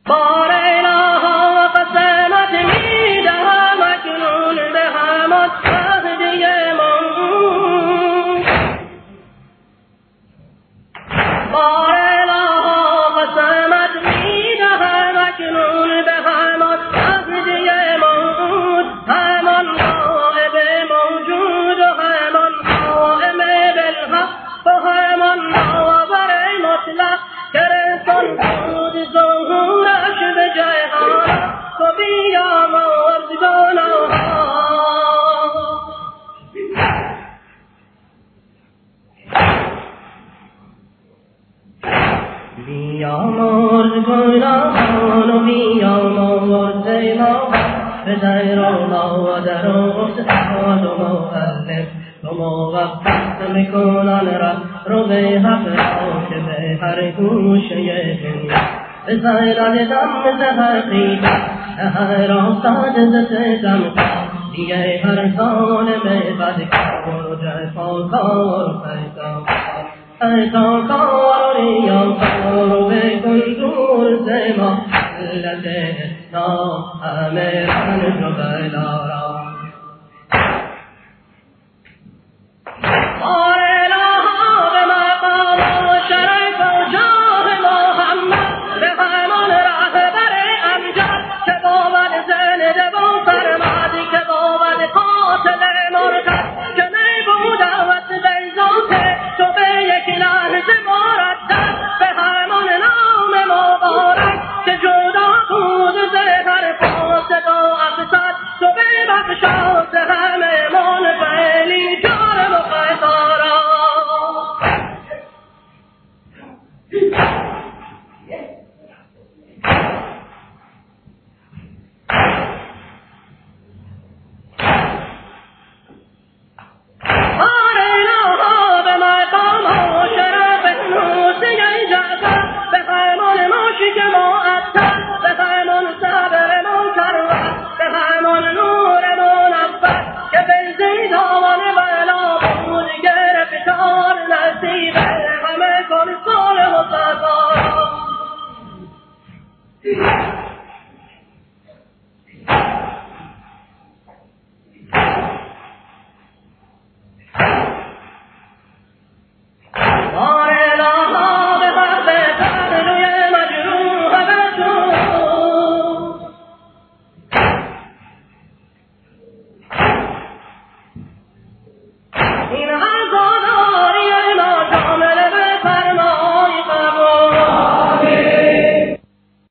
بار الها قسمت میدهم اکنون به همان عهدی من. بار الها قسمت میدهم اکنون به همان عهدی من. همان غائب موجود و همان قائم بالحق و همان ناور مطلق که رسان بود ظهورش به جهان و بیامرز گناهان. بیامرز گناهان و بیامرز ما به در و در و استاد و معلم و موفق میکنان رو به حق را که به هر گوشه دنیا بزنان دم زهقیقت هر آستاد ستم دیگه هر ظالم بدکار و جفاکار فیضاکار ریاکار و بکن دور زما علت اسلام همه رنج و بلا را. بار الها به مقام و شرف و جاه محمد به همان رهبر امجد که بود زنده و فرمدی که بود قاتل مرتد که نبود وقت بیضاته تو به یک لحظه مردد به همان نام مبارک که جدا بود زهر فاسد و افسد تو ببخشاد همه منفعلی جرم و خطارا. بار الها به مقام و شرف نوسی جعفر به همان مشک معطر